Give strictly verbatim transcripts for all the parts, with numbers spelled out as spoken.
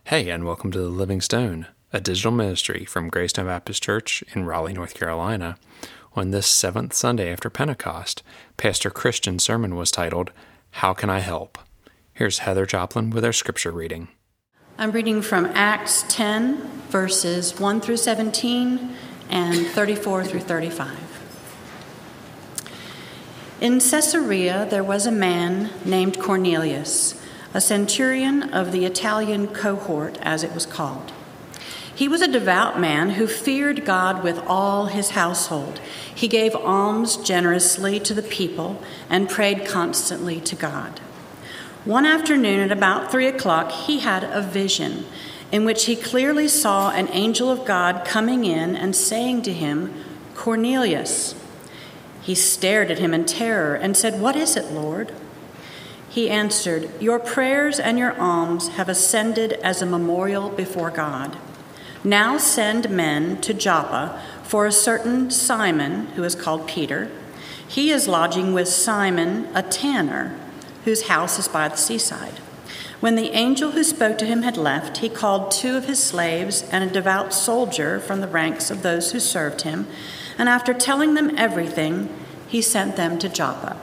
Hey, and welcome to The Living Stone, a digital ministry from Greystone Baptist Church in Raleigh, North Carolina. On this seventh Sunday after Pentecost, Pastor Christian's sermon was titled, How Can I Help? Here's Heather Joplin with our scripture reading. I'm reading from Acts ten, verses one through seventeen and thirty-four through thirty-five. In Caesarea there was a man named Cornelius, a centurion of the Italian cohort, as it was called. He was a devout man who feared God with all his household. He gave alms generously to the people and prayed constantly to God. One afternoon at about three o'clock, he had a vision in which he clearly saw an angel of God coming in and saying to him, Cornelius. He stared at him in terror and said, What is it, Lord? He answered, Your prayers and your alms have ascended as a memorial before God. Now send men to Joppa for a certain Simon, who is called Peter. He is lodging with Simon, a tanner, whose house is by the seaside. When the angel who spoke to him had left, he called two of his slaves and a devout soldier from the ranks of those who served him, and after telling them everything, he sent them to Joppa.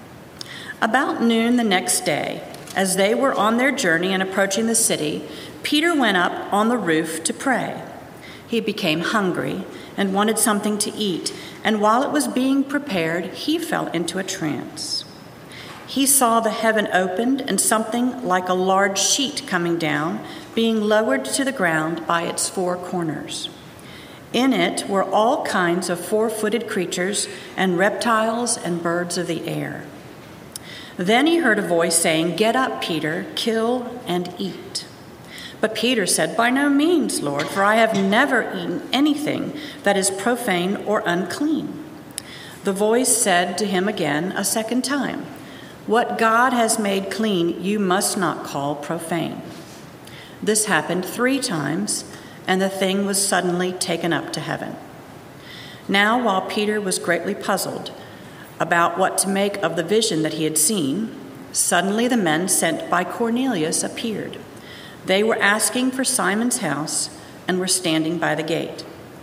About noon the next day, as they were on their journey and approaching the city, Peter went up on the roof to pray. He became hungry and wanted something to eat, and while it was being prepared, he fell into a trance. He saw the heaven opened and something like a large sheet coming down, being lowered to the ground by its four corners. In it were all kinds of four-footed creatures and reptiles and birds of the air. Then he heard a voice saying, Get up, Peter, kill and eat. But Peter said, By no means, Lord, for I have never eaten anything that is profane or unclean. The voice said to him again a second time, What God has made clean, you must not call profane. This happened three times, and the thing was suddenly taken up to heaven. Now, while Peter was greatly puzzled about what to make of the vision that he had seen, suddenly the men sent by Cornelius appeared. They were asking for Simon's house and were standing by the gate.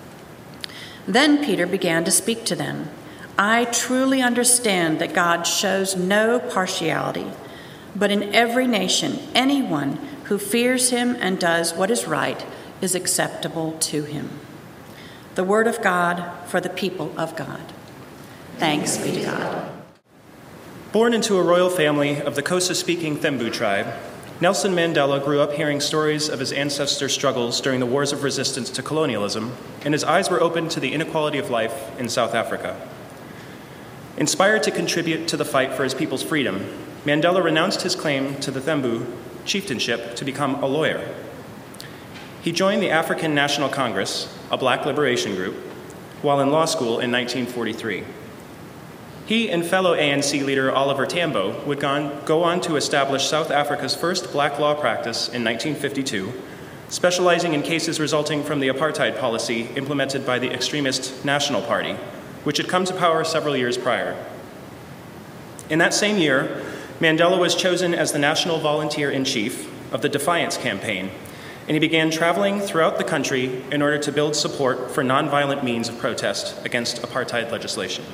Then Peter began to speak to them. I truly understand that God shows no partiality, but in every nation, anyone who fears him and does what is right is acceptable to him. The word of God for the people of God. Thanks be to God. Born into a royal family of the Xhosa-speaking Thembu tribe, Nelson Mandela grew up hearing stories of his ancestors' struggles during the wars of resistance to colonialism, and his eyes were opened to the inequality of life in South Africa. Inspired to contribute to the fight for his people's freedom, Mandela renounced his claim to the Thembu chieftainship to become a lawyer. He joined the African National Congress, a black liberation group, while in law school in nineteen forty-three. He and fellow A N C leader Oliver Tambo would go on to establish South Africa's first black law practice in nineteen fifty-two, specializing in cases resulting from the apartheid policy implemented by the extremist National Party, which had come to power several years prior. In that same year, Mandela was chosen as the national volunteer-in-chief of the Defiance Campaign, and he began traveling throughout the country in order to build support for nonviolent means of protest against apartheid legislation.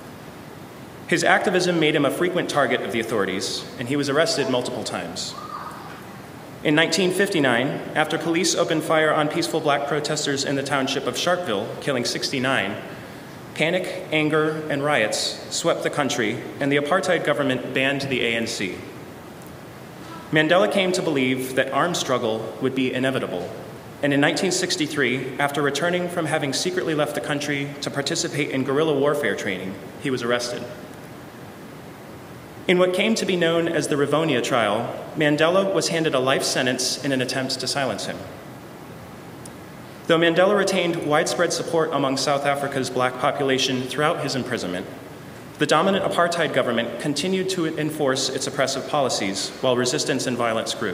His activism made him a frequent target of the authorities, and he was arrested multiple times. In nineteen fifty-nine, after police opened fire on peaceful black protesters in the township of Sharpeville, killing sixty-nine, panic, anger, and riots swept the country, and the apartheid government banned the A N C. Mandela came to believe that armed struggle would be inevitable, and in nineteen sixty-three, after returning from having secretly left the country to participate in guerrilla warfare training, he was arrested. In what came to be known as the Rivonia trial, Mandela was handed a life sentence in an attempt to silence him. Though Mandela retained widespread support among South Africa's black population throughout his imprisonment, the dominant apartheid government continued to enforce its oppressive policies while resistance and violence grew.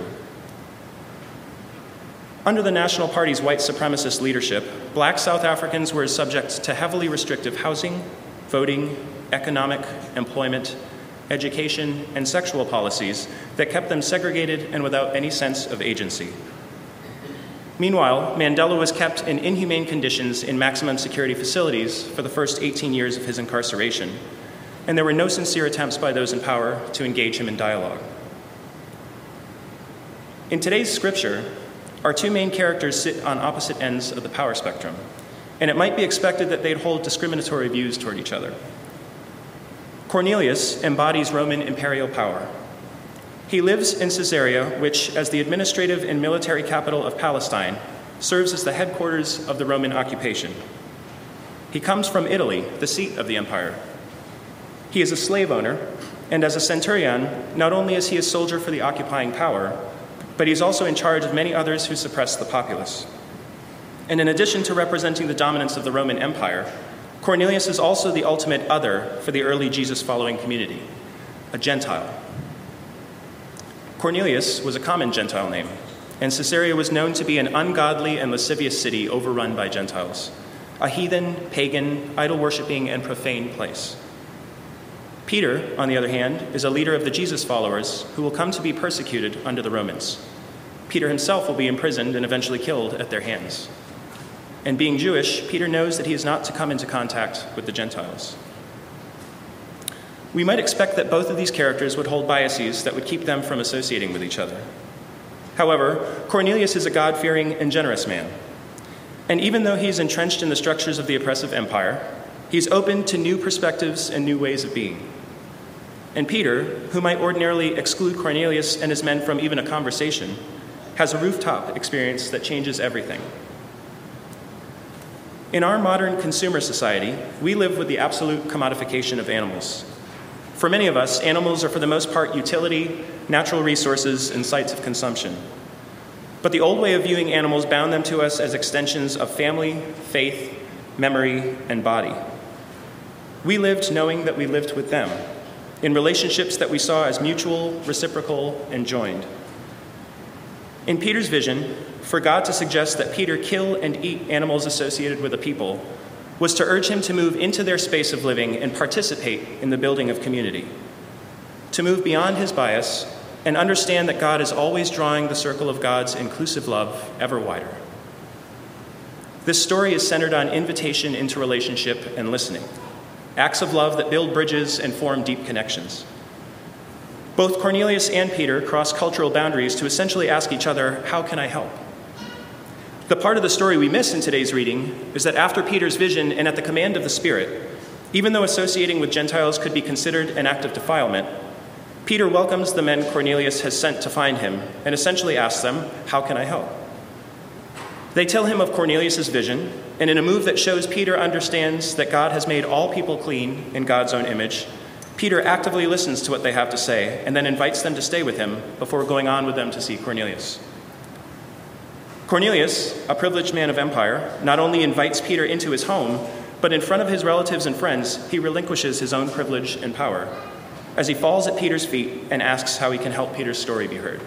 Under the National Party's white supremacist leadership, black South Africans were subject to heavily restrictive housing, voting, economic, employment, education, and sexual policies that kept them segregated and without any sense of agency. Meanwhile, Mandela was kept in inhumane conditions in maximum security facilities for the first eighteen years of his incarceration, and there were no sincere attempts by those in power to engage him in dialogue. In today's scripture, our two main characters sit on opposite ends of the power spectrum, and it might be expected that they'd hold discriminatory views toward each other. Cornelius embodies Roman imperial power. He lives in Caesarea, which, as the administrative and military capital of Palestine, serves as the headquarters of the Roman occupation. He comes from Italy, the seat of the empire. He is a slave owner, and as a centurion, not only is he a soldier for the occupying power, but he's also in charge of many others who suppress the populace. And in addition to representing the dominance of the Roman Empire, Cornelius is also the ultimate other for the early Jesus-following community, a Gentile. Cornelius was a common Gentile name, and Caesarea was known to be an ungodly and lascivious city overrun by Gentiles, a heathen, pagan, idol-worshiping, and profane place. Peter, on the other hand, is a leader of the Jesus followers who will come to be persecuted under the Romans. Peter himself will be imprisoned and eventually killed at their hands. And being Jewish, Peter knows that he is not to come into contact with the Gentiles. We might expect that both of these characters would hold biases that would keep them from associating with each other. However, Cornelius is a God-fearing and generous man. And even though he's entrenched in the structures of the oppressive empire, he's open to new perspectives and new ways of being. And Peter, who might ordinarily exclude Cornelius and his men from even a conversation, has a rooftop experience that changes everything. In our modern consumer society, we live with the absolute commodification of animals. For many of us, animals are for the most part utility, natural resources, and sites of consumption. But the old way of viewing animals bound them to us as extensions of family, faith, memory, and body. We lived knowing that we lived with them, in relationships that we saw as mutual, reciprocal, and joined. In Peter's vision, for God to suggest that Peter kill and eat animals associated with a people was to urge him to move into their space of living and participate in the building of community, to move beyond his bias and understand that God is always drawing the circle of God's inclusive love ever wider. This story is centered on invitation into relationship and listening, acts of love that build bridges and form deep connections. Both Cornelius and Peter cross cultural boundaries to essentially ask each other, how can I help? The part of the story we miss in today's reading is that after Peter's vision and at the command of the Spirit, even though associating with Gentiles could be considered an act of defilement, Peter welcomes the men Cornelius has sent to find him and essentially asks them, how can I help? They tell him of Cornelius' vision, and in a move that shows Peter understands that God has made all people clean in God's own image, Peter actively listens to what they have to say and then invites them to stay with him before going on with them to see Cornelius. Cornelius, a privileged man of empire, not only invites Peter into his home, but in front of his relatives and friends, he relinquishes his own privilege and power as he falls at Peter's feet and asks how he can help Peter's story be heard.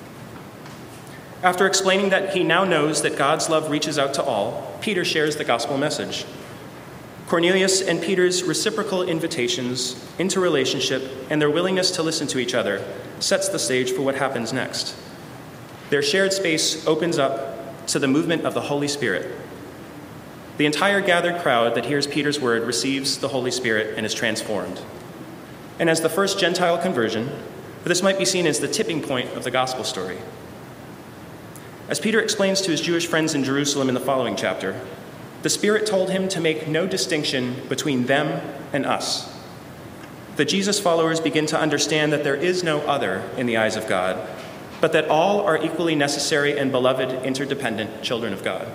After explaining that he now knows that God's love reaches out to all, Peter shares the gospel message. Cornelius and Peter's reciprocal invitations into relationship and their willingness to listen to each other sets the stage for what happens next. Their shared space opens up to the movement of the Holy Spirit. The entire gathered crowd that hears Peter's word receives the Holy Spirit and is transformed. And as the first Gentile conversion, this might be seen as the tipping point of the gospel story. As Peter explains to his Jewish friends in Jerusalem in the following chapter, the Spirit told him to make no distinction between them and us. The Jesus followers begin to understand that there is no other in the eyes of God, but that all are equally necessary and beloved, interdependent children of God.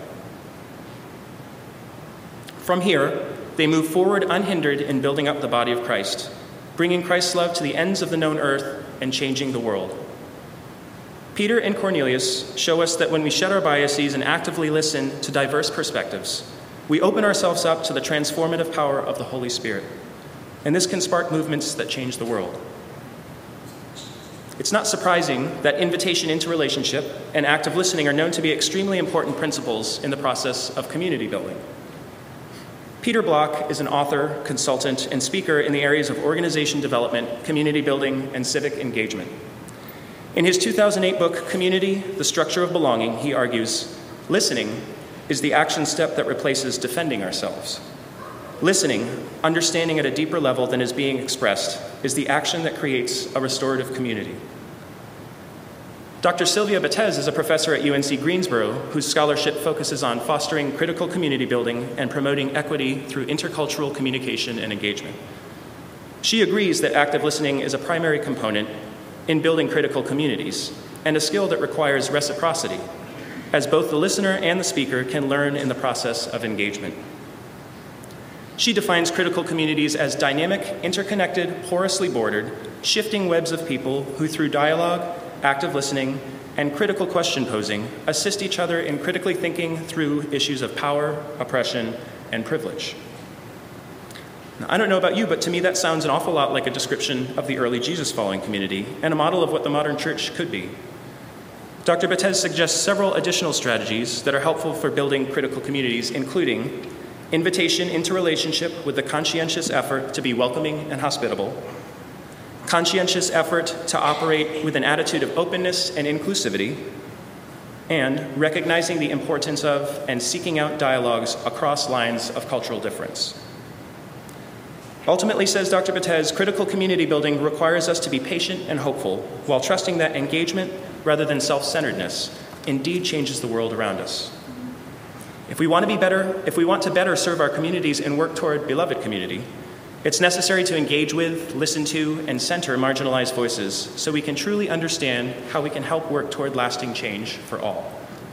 From here, they move forward unhindered in building up the body of Christ, bringing Christ's love to the ends of the known earth and changing the world. Peter and Cornelius show us that when we shed our biases and actively listen to diverse perspectives, we open ourselves up to the transformative power of the Holy Spirit, and this can spark movements that change the world. It's not surprising that invitation into relationship and active listening are known to be extremely important principles in the process of community building. Peter Block is an author, consultant, and speaker in the areas of organization development, community building, and civic engagement. In his two thousand eight book, Community, The Structure of Belonging, he argues, Listening is the action step that replaces defending ourselves. Listening, understanding at a deeper level than is being expressed, is the action that creates a restorative community. Doctor Sylvia Betez is a professor at U N C Greensboro whose scholarship focuses on fostering critical community building and promoting equity through intercultural communication and engagement. She agrees that active listening is a primary component in building critical communities and a skill that requires reciprocity, as both the listener and the speaker can learn in the process of engagement. She defines critical communities as dynamic, interconnected, porously bordered, shifting webs of people who, through dialogue, active listening, and critical question posing, assist each other in critically thinking through issues of power, oppression, and privilege. Now, I don't know about you, but to me that sounds an awful lot like a description of the early Jesus-following community and a model of what the modern church could be. Doctor Betez suggests several additional strategies that are helpful for building critical communities, including invitation into relationship with the conscientious effort to be welcoming and hospitable, conscientious effort to operate with an attitude of openness and inclusivity, and recognizing the importance of and seeking out dialogues across lines of cultural difference. Ultimately, says Doctor Betez, critical community building requires us to be patient and hopeful while trusting that engagement, rather than self-centeredness, indeed changes the world around us. If we want to be better, if we want to better serve our communities and work toward beloved community, it's necessary to engage with, listen to, and center marginalized voices so we can truly understand how we can help work toward lasting change for all.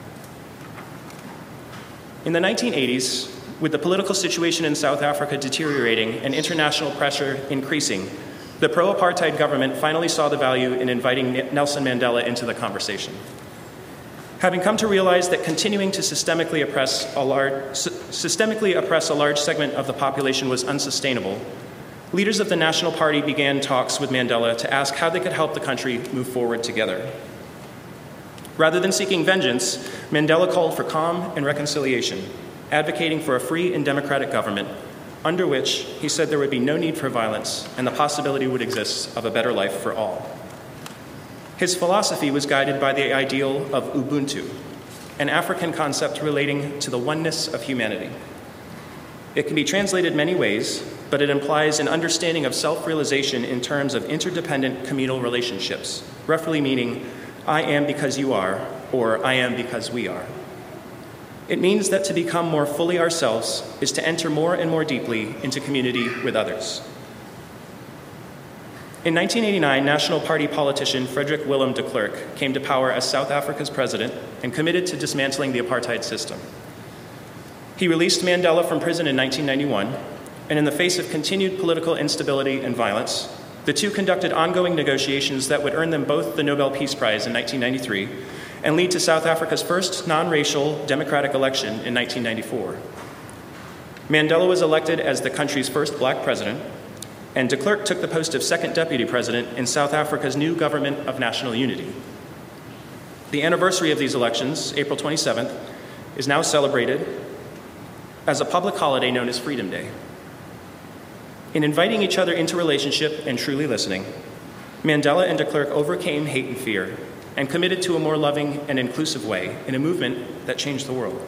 In the nineteen eighties, with the political situation in South Africa deteriorating and international pressure increasing, the pro-apartheid government finally saw the value in inviting Nelson Mandela into the conversation. Having come to realize that continuing to systemically oppress a large, systemically oppress a large segment of the population was unsustainable, leaders of the National Party began talks with Mandela to ask how they could help the country move forward together. Rather than seeking vengeance, Mandela called for calm and reconciliation, advocating for a free and democratic government, under which he said there would be no need for violence and the possibility would exist of a better life for all. His philosophy was guided by the ideal of Ubuntu, an African concept relating to the oneness of humanity. It can be translated many ways, but it implies an understanding of self-realization in terms of interdependent communal relationships, roughly meaning, I am because you are, or I am because we are. It means that to become more fully ourselves is to enter more and more deeply into community with others. In nineteen eighty-nine, National Party politician Frederick Willem de Klerk came to power as South Africa's president and committed to dismantling the apartheid system. He released Mandela from prison in nineteen ninety-one, and in the face of continued political instability and violence, the two conducted ongoing negotiations that would earn them both the Nobel Peace Prize in nineteen ninety-three and lead to South Africa's first non-racial democratic election in nineteen ninety-four. Mandela was elected as the country's first black president, and de Klerk took the post of second deputy president in South Africa's new government of national unity. The anniversary of these elections, April twenty-seventh, is now celebrated as a public holiday known as Freedom Day. In inviting each other into relationship and truly listening, Mandela and de Klerk overcame hate and fear and committed to a more loving and inclusive way in a movement that changed the world.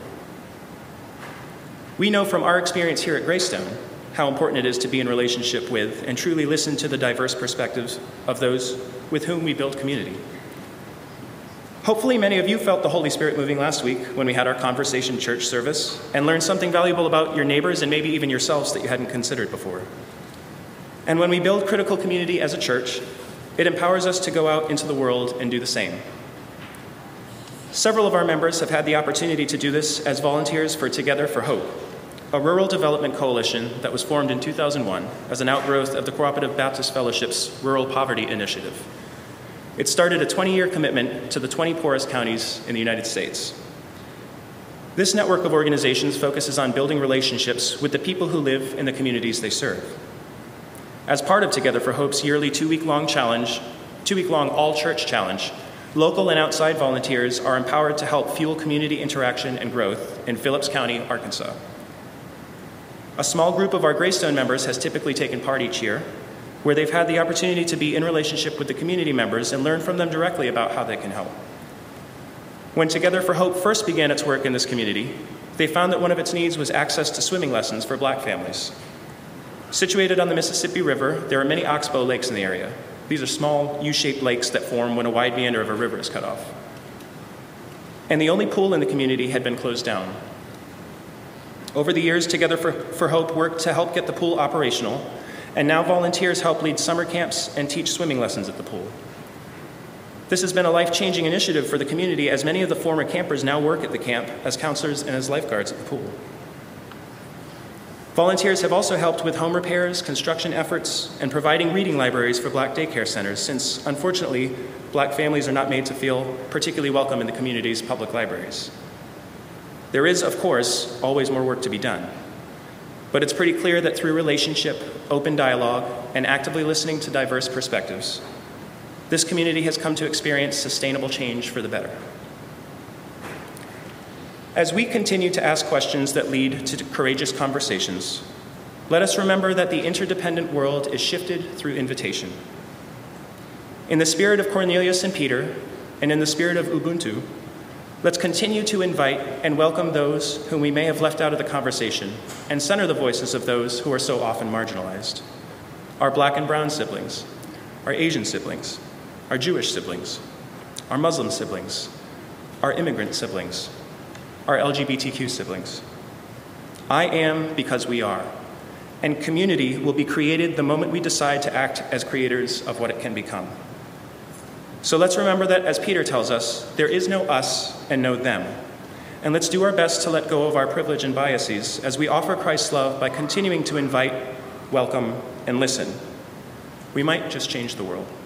We know from our experience here at Greystone how important it is to be in relationship with and truly listen to the diverse perspectives of those with whom we build community. Hopefully many of you felt the Holy Spirit moving last week when we had our Conversation Church service and learned something valuable about your neighbors and maybe even yourselves that you hadn't considered before. And when we build critical community as a church, it empowers us to go out into the world and do the same. Several of our members have had the opportunity to do this as volunteers for Together for Hope, a rural development coalition that was formed in two thousand one as an outgrowth of the Cooperative Baptist Fellowship's Rural Poverty Initiative. It started a twenty-year commitment to the twenty poorest counties in the United States. This network of organizations focuses on building relationships with the people who live in the communities they serve. As part of Together for Hope's yearly two-week-long challenge, two-week-long all-church challenge, local and outside volunteers are empowered to help fuel community interaction and growth in Phillips County, Arkansas. A small group of our Greystone members has typically taken part each year, where they've had the opportunity to be in relationship with the community members and learn from them directly about how they can help. When Together for Hope first began its work in this community, they found that one of its needs was access to swimming lessons for black families. Situated on the Mississippi River, there are many oxbow lakes in the area. These are small U-shaped lakes that form when a wide meander of a river is cut off. And the only pool in the community had been closed down. Over the years, Together for, for Hope worked to help get the pool operational, and now volunteers help lead summer camps and teach swimming lessons at the pool. This has been a life-changing initiative for the community, as many of the former campers now work at the camp as counselors and as lifeguards at the pool. Volunteers have also helped with home repairs, construction efforts, and providing reading libraries for black daycare centers, since, unfortunately, black families are not made to feel particularly welcome in the community's public libraries. There is, of course, always more work to be done. But it's pretty clear that through relationship, open dialogue, and actively listening to diverse perspectives, this community has come to experience sustainable change for the better. As we continue to ask questions that lead to courageous conversations, let us remember that the interdependent world is shifted through invitation. In the spirit of Cornelius and Peter, and in the spirit of Ubuntu, let's continue to invite and welcome those whom we may have left out of the conversation and center the voices of those who are so often marginalized. Our black and brown siblings, our Asian siblings, our Jewish siblings, our Muslim siblings, our immigrant siblings, our L G B T Q siblings. I am because we are, and community will be created the moment we decide to act as creators of what it can become. So let's remember that, as Peter tells us, there is no us and no them. And let's do our best to let go of our privilege and biases as we offer Christ's love by continuing to invite, welcome, and listen. We might just change the world.